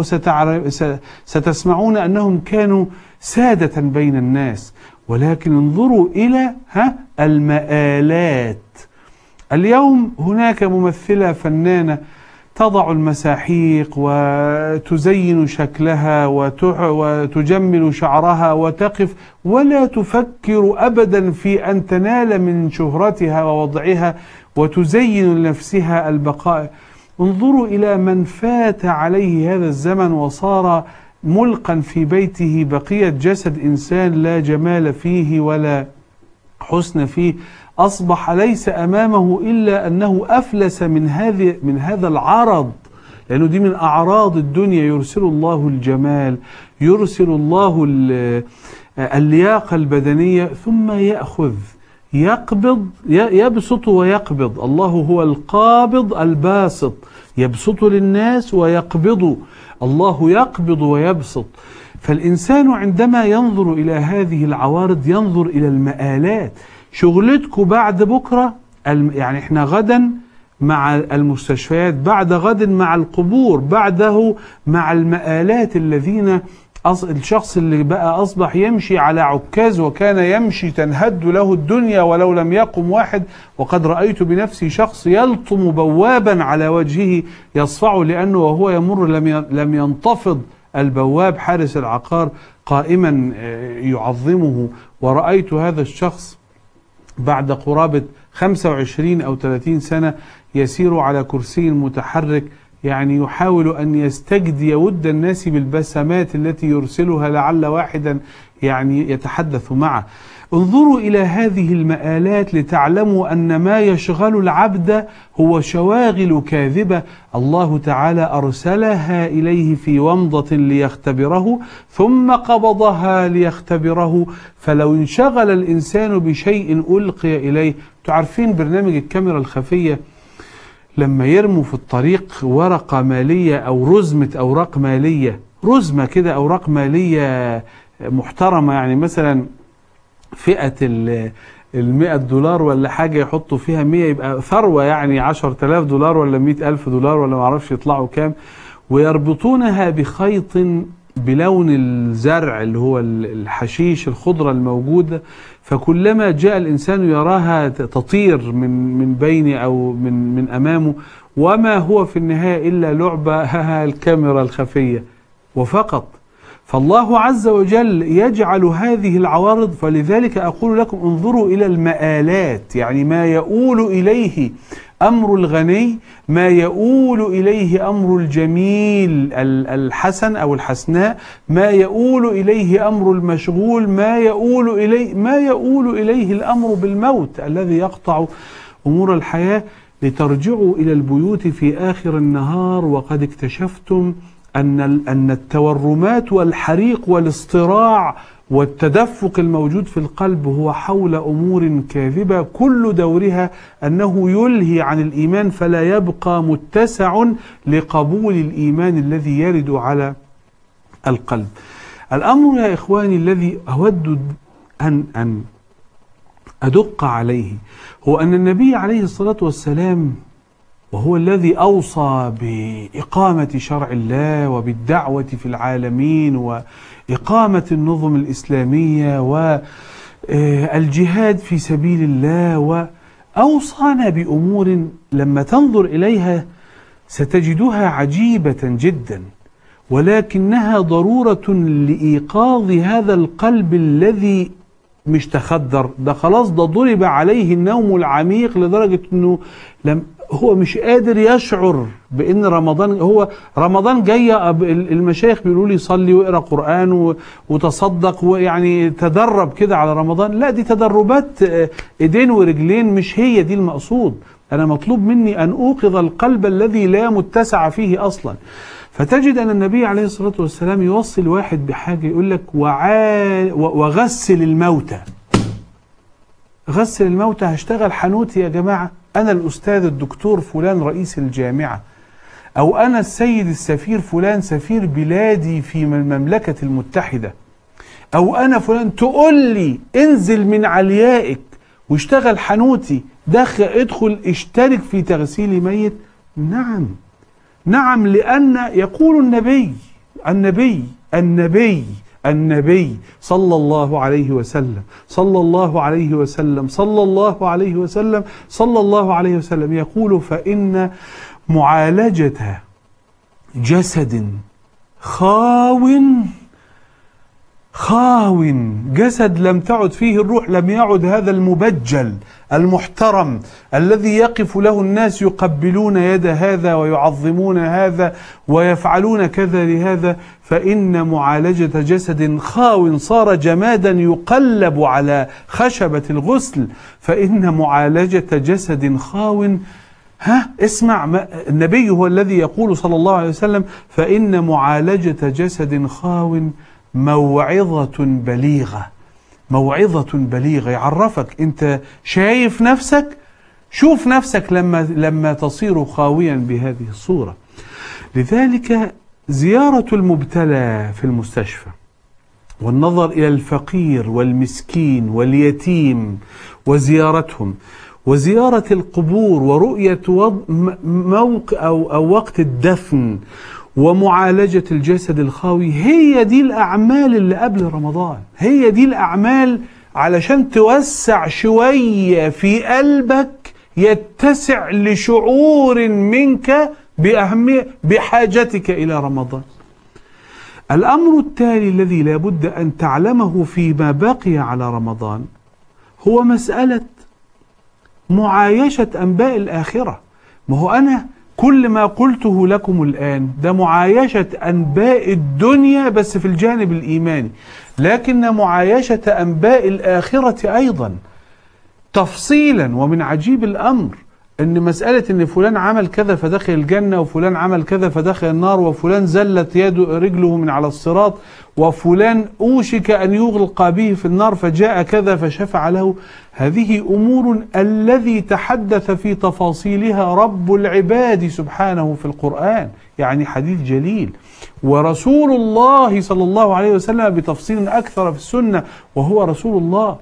ستسمعون أنهم كانوا سادة بين الناس. ولكن انظروا إلى ها المآلات. اليوم هناك ممثلة فنانة تضع المساحيق وتزين شكلها وتجمل شعرها وتقف ولا تفكر أبدا في أن تنال من شهرتها ووضعها وتزين لنفسها البقاء. انظروا إلى من فات عليه هذا الزمن وصار ملقا في بيته بقية جسد إنسان لا جمال فيه ولا حسن فيه، أصبح ليس أمامه إلا أنه أفلس من هذه من هذا العرض، لأنه دي من أعراض الدنيا. يرسل الله الجمال، يرسل الله اللياقة البدنية، ثم يأخذ يقبض يبسط ويقبض. الله هو القابض الباسط، يبسط للناس ويقبض. الله يقبض ويبسط. فالإنسان عندما ينظر إلى هذه العوارض ينظر إلى المآلات. شغلتكم بعد بكرة، يعني احنا غدا مع المستشفيات، بعد غد مع القبور، بعده مع المآلات الذين الشخص اللي بقى أصبح يمشي على عكاز وكان يمشي تنهد له الدنيا ولو لم يقم واحد. وقد رأيت بنفسي شخص يلطم بوابا على وجهه يصفعه لأنه وهو يمر لم لم ينتفض البواب حارس العقار قائما يعظمه. ورأيت هذا الشخص بعد قرابة خمسة وعشرين أو ثلاثين سنة يسير على كرسي متحرك، يعني يحاول أن يستجدي ود الناس بالبسمات التي يرسلها لعل واحدا يعني يتحدث معه. انظروا إلى هذه المآلات لتعلموا أن ما يشغل العبد هو شواغل كاذبة الله تعالى أرسلها إليه في ومضة ليختبره، ثم قبضها ليختبره. فلو انشغل الإنسان بشيء ألقي إليه، تعرفين برنامج الكاميرا الخفية لما يرموا في الطريق ورقة مالية أو رزمة أوراق مالية، رزمة كده أوراق مالية محترمة، يعني مثلا فئة المئة دولار ولا حاجة يحطوا فيها مية يبقى ثروة، يعني عشر تلاف دولار ولا مئة ألف دولار ولا معرفش يطلعوا كام، ويربطونها بخيط بلون الزرع اللي هو الحشيش الخضرة الموجودة، فكلما جاء الإنسان يراها تطير من من بين أو من من أمامه، وما هو في النهاية إلا لعبة الكاميرا الخفية وفقط. فالله عز وجل يجعل هذه العوارض. فلذلك أقول لكم انظروا إلى المآلات، يعني ما يؤول إليه أمر الغني، ما يؤول إليه أمر الجميل الحسن أو الحسناء، ما يؤول إليه أمر المشغول، ما يؤول إليه ما يؤول إليه الأمر بالموت الذي يقطع أمور الحياة، لترجعوا إلى البيوت في آخر النهار وقد اكتشفتم أن أن التورمات والحريق والاصطراع والتدفق الموجود في القلب هو حول أمور كاذبة كل دورها أنه يلهي عن الإيمان، فلا يبقى متسع لقبول الإيمان الذي يرد على القلب. الأمر يا إخواني الذي أود أن أن أدق عليه هو أن النبي عليه الصلاة والسلام، وهو الذي أوصى بإقامة شرع الله وبالدعوة في العالمين وإقامة النظم الإسلامية والجهاد في سبيل الله، وأوصانا بأمور لما تنظر إليها ستجدها عجيبة جدا، ولكنها ضرورة لإيقاظ هذا القلب الذي مش تخدر، ده خلاص ده ضرب عليه النوم العميق لدرجة أنه لم هو مش قادر يشعر بأن رمضان، هو رمضان جاي المشايخ بيقولوا لي صلي واقرأ قرآن وتصدق ويعني تدرب كده على رمضان. لا، دي تدربات ايدين ورجلين، مش هي دي المقصود. أنا مطلوب مني أن أوقظ القلب الذي لا متسع فيه أصلا. فتجد أن النبي عليه الصلاة والسلام يوصي الواحد بحاجة، يقول لك وعا وغسل الموتى. غسل الموتى، هشتغل حنوتي يا جماعة، أنا الأستاذ الدكتور فلان رئيس الجامعة، أو أنا السيد السفير فلان سفير بلادي في المملكة المتحدة، أو أنا فلان، تقول لي انزل من عليائك واشتغل حنوتي، دخل ادخل اشترك في تغسيل ميت. نعم نعم، لأن يقول النبي النبي النبي النبي صلى الله عليه وسلم صلى الله عليه وسلم صلى الله عليه وسلم صلى الله عليه وسلم يقول: فإن معالجة جسد خاو خاو، جسد لم تعد فيه الروح، لم يعد هذا المبجل المحترم الذي يقف له الناس يقبلون يد هذا ويعظمون هذا ويفعلون كذا لهذا، فإن معالجة جسد خاو صار جمادا يقلب على خشبة الغسل، فإن معالجة جسد خاو، ها اسمع، النبي هو الذي يقول صلى الله عليه وسلم: فإن معالجة جسد خاو موعظة بليغة. موعظة بليغة، يعرفك انت شايف نفسك، شوف نفسك لما لما تصير خاويا بهذه الصورة. لذلك زيارة المبتلى في المستشفى والنظر إلى الفقير والمسكين واليتيم وزيارتهم، وزيارة القبور ورؤية موقع أو, أو وقت الدفن ومعالجة الجسد الخاوي، هي دي الأعمال اللي قبل رمضان، هي دي الأعمال علشان توسع شوية في قلبك، يتسع لشعور منك بأهمية بحاجتك إلى رمضان. الأمر التالي الذي لابد أن تعلمه فيما بقي على رمضان هو مسألة معايشة أنباء الآخرة. ما هو أنا كل ما قلته لكم الآن ده معايشة أنباء الدنيا بس في الجانب الإيماني، لكن معايشة أنباء الآخرة أيضا تفصيلا. ومن عجيب الأمر أن مسألة أن فلان عمل كذا فدخل الجنة، وفلان عمل كذا فدخل النار، وفلان زلت يده رجله من على الصراط، وفلان أوشك أن يغلق به في النار فجاء كذا فشفع له، هذه أمور الذي تحدث في تفاصيلها رب العباد سبحانه في القرآن، يعني حديث جليل، ورسول الله صلى الله عليه وسلم بتفصيل أكثر في السنة وهو رسول الله.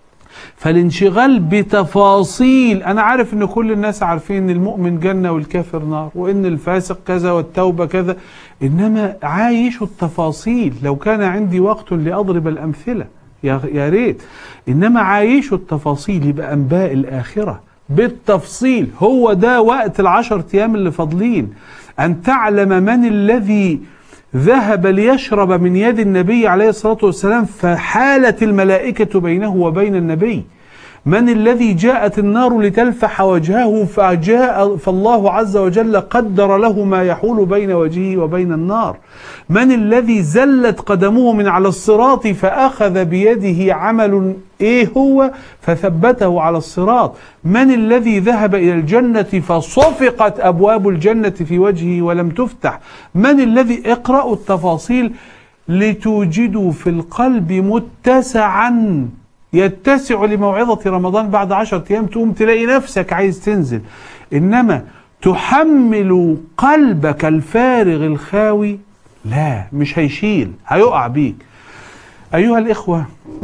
فالانشغال بتفاصيل، أنا عارف أن كل الناس عارفين أن المؤمن جنة والكافر نار، وأن الفاسق كذا والتوبة كذا، إنما عايشوا التفاصيل. لو كان عندي وقت لأضرب الأمثلة يا ريت، إنما عايشوا التفاصيل، يبقى أنباء الآخرة بالتفصيل. هو ده وقت العشر أيام اللي فاضلين، أن تعلم من الذي ذهب ليشرب من يد النبي عليه الصلاة والسلام فحالت الملائكة بينه وبين النبي، من الذي جاءت النار لتلفح وجهه فجاء فالله عز وجل قدر له ما يحول بين وجهه وبين النار، من الذي زلت قدمه من على الصراط فأخذ بيده عمل إيه هو فثبته على الصراط، من الذي ذهب إلى الجنة فصفقت أبواب الجنة في وجهه ولم تفتح، من الذي اقرأوا التفاصيل لتوجدوا في القلب متسعا يتسع لموعظة رمضان. بعد عشرة أيام تقوم تلاقي نفسك عايز تنزل، إنما تحمل قلبك الفارغ الخاوي لا، مش هيشيل، هيقع بيك. أيها الإخوة،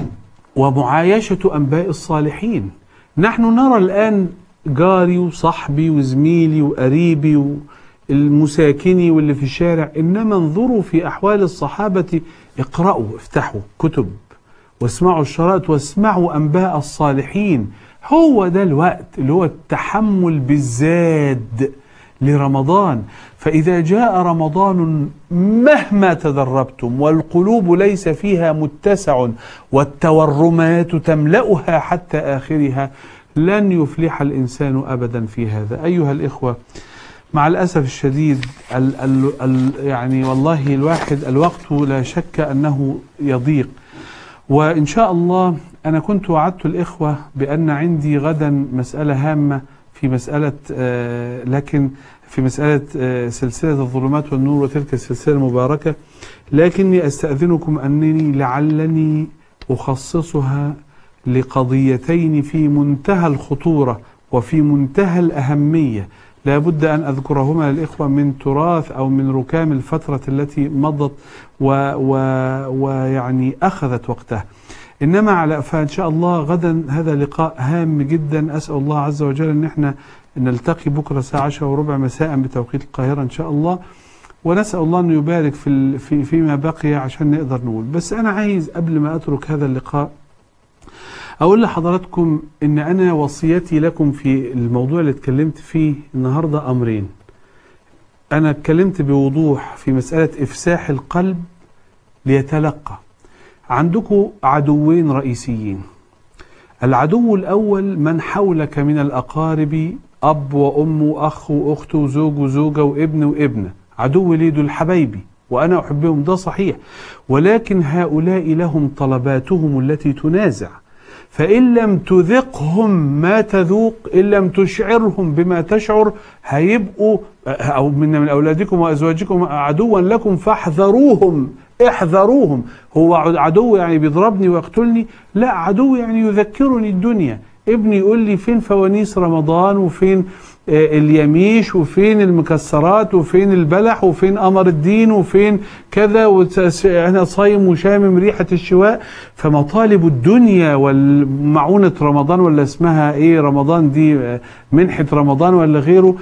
ومعايشة أنباء الصالحين، نحن نرى الآن جاري وصحبي وزميلي وقريبي والمساكني واللي في الشارع، إنما انظروا في أحوال الصحابة، اقرأوا، افتحوا كتب واسمعوا الشرائط واسمعوا أنباء الصالحين. هو ده الوقت اللي هو التحمل بالزاد لرمضان. فإذا جاء رمضان مهما تدربتم والقلوب ليس فيها متسع والتورمات تملأها حتى آخرها، لن يفلح الإنسان أبدا في هذا. أيها الإخوة، مع الأسف الشديد ال ال ال يعني والله الواحد الوقت لا شك أنه يضيق، وإن شاء الله أنا كنت وعدت الإخوة بأن عندي غدا مسألة هامة في مسألة آه لكن في مسألة آه سلسلة الظلمات والنور وتلك السلسلة المباركة، لكني أستأذنكم أنني لعلني أخصصها لقضيتين في منتهى الخطورة وفي منتهى الأهمية، لا بد أن أذكرهما للإخوة من تراث أو من ركام الفترة التي مضت ويعني أخذت وقتها. إنما على فإن شاء الله غدا هذا لقاء هام جدا، أسأل الله عز وجل أن احنا نلتقي بكرة الساعة عشرة وربع مساء بتوقيت القاهرة إن شاء الله، ونسأل الله أن يبارك في في فيما بقي عشان نقدر نقول. بس أنا عايز قبل ما أترك هذا اللقاء أقول لحضراتكم إن أنا وصيتي لكم في الموضوع اللي اتكلمت فيه النهاردة أمرين. أنا اتكلمت بوضوح في مسألة إفساح القلب ليتلقى. عندكم عدوين رئيسيين. العدو الأول من حولك من الأقارب، أب وأم وأخ وأخت وزوج وزوجة وابن وابنة، عدو لي دول حبايبي وأنا أحبهم، ده صحيح، ولكن هؤلاء لهم طلباتهم التي تنازع، فإن لم تذقهم ما تذوق، إن لم تشعرهم بما تشعر، هيبقوا أو من من أولادكم وأزواجكم عدوا لكم فاحذروهم، احذروهم. هو عدو يعني بيضربني ويقتلني؟ لا، عدو يعني يذكرني الدنيا. ابني يقول لي فين فوانيس رمضان، وفين اليميش، وفين المكسرات، وفين البلح، وفين قمر الدين، وفين كذا، وانا صايم وشامم ريحة الشواء. فمطالب الدنيا والمعونة رمضان، ولا اسمها ايه رمضان دي، منحة رمضان ولا غيره،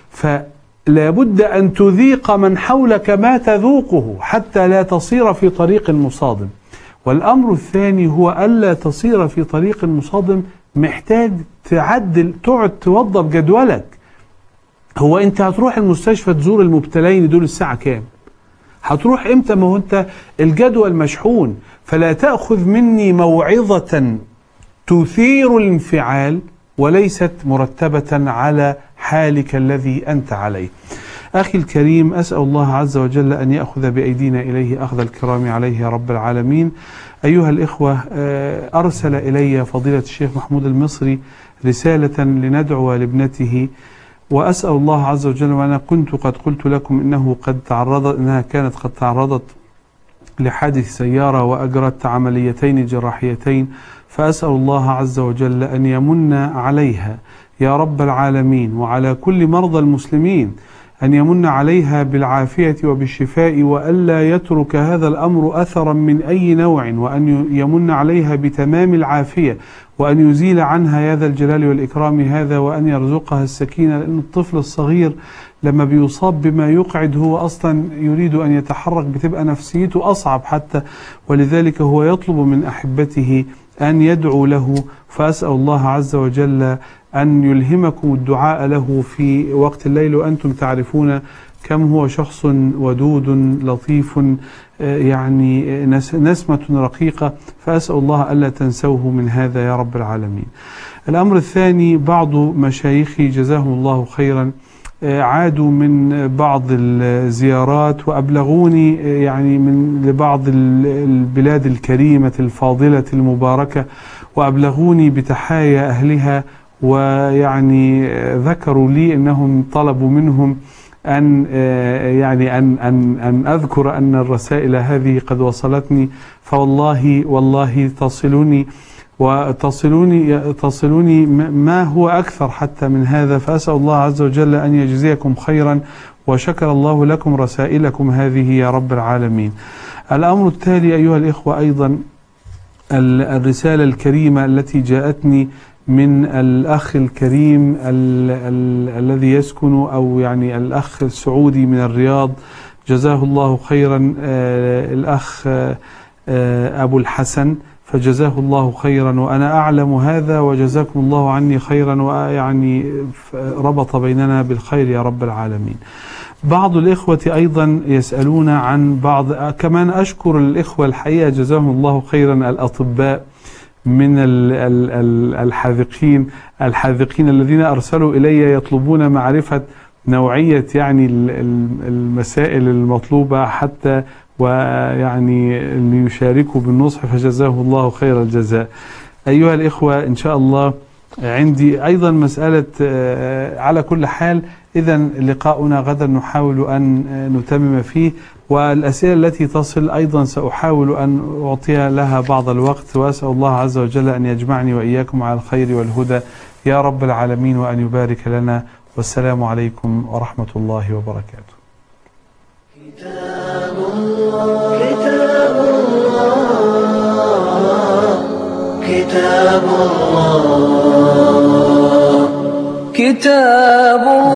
فلا بد ان تذيق من حولك ما تذوقه حتى لا تصير في طريق مصادم. والامر الثاني هو الا تصير في طريق مصادم، محتاج تعدل، تقعد توضب جدولك. هو انت هتروح المستشفى تزور المبتلين دول الساعة كام؟ هتروح امتى؟ ما هو انت الجدول مشحون. فلا تأخذ مني موعظة تثير الانفعال وليست مرتبة على حالك الذي أنت عليه. أخي الكريم، أسأل الله عز وجل أن يأخذ بأيدينا إليه أخذ الكرام عليه يا رب العالمين. أيها الإخوة، أرسل إلي فضيلة الشيخ محمود المصري رسالة لندعو لابنته، وأسأل الله عز وجل، وأنا كنت قد قلت لكم إنه قد تعرضت إنها كانت قد تعرضت لحادث سيارة وأجرت عمليتين جراحيتين، فأسأل الله عز وجل أن يمن عليها يا رب العالمين وعلى كل مرضى المسلمين، أن يمن عليها بالعافية وبالشفاء، وألا يترك هذا الأمر أثرا من أي نوع، وأن يمن عليها بتمام العافية، وأن يزيل عنها يا ذا الجلال والإكرام هذا، وأن يرزقها السكينة. لأن الطفل الصغير لما بيصاب بما يقعد هو أصلا يريد أن يتحرك، بتبقى نفسيته أصعب حتى، ولذلك هو يطلب من أحبته أن يدعو له. فأسأل الله عز وجل أن يلهمكم الدعاء له في وقت الليل، وأنتم تعرفون كم هو شخص ودود لطيف، يعني نسمة رقيقة، فأسأل الله ألا تنسوه من هذا يا رب العالمين. الأمر الثاني، بعض مشايخي جزاهم الله خيرا عادوا من بعض الزيارات وأبلغوني يعني من لبعض البلاد الكريمة الفاضلة المباركة، وأبلغوني بتحايا أهلها، ويعني ذكروا لي أنهم طلبوا منهم أن يعني أن أن أن أذكر أن الرسائل هذه قد وصلتني، فوالله والله تصلوني وتصلوني تصلوني ما هو أكثر حتى من هذا. فأسأل الله عز وجل أن يجزيكم خيرا، وشكر الله لكم رسائلكم هذه يا رب العالمين. الأمر التالي أيها الإخوة، أيضا الرسالة الكريمة التي جاءتني من الأخ الكريم ال ال الذي يسكن أو يعني الأخ السعودي من الرياض، جزاه الله خيرا، آه الأخ آه أبو الحسن، فجزاه الله خيرا، وأنا أعلم هذا، وجزاكم الله عني خيرا، ويعني ربط بيننا بالخير يا رب العالمين. بعض الإخوة أيضا يسألون عن بعض، كمان أشكر الإخوة الحقيقة جزاهم الله خيرا، الأطباء من الحاذقين الحاذقين الذين أرسلوا إلي يطلبون معرفة نوعية يعني المسائل المطلوبة حتى ويعني ليشاركوا بالنصح، فجزاه الله خير الجزاء. أيها الإخوة، إن شاء الله عندي أيضا مسألة، على كل حال إذا لقاؤنا غدا نحاول أن نتمم فيه، والأسئلة التي تصل أيضا سأحاول أن أعطيها لها بعض الوقت، وأسأل الله عز وجل أن يجمعني وإياكم على الخير والهدى يا رب العالمين، وأن يبارك لنا، والسلام عليكم ورحمة الله وبركاته. كتاب الله كتاب الله كتاب الله كتاب الله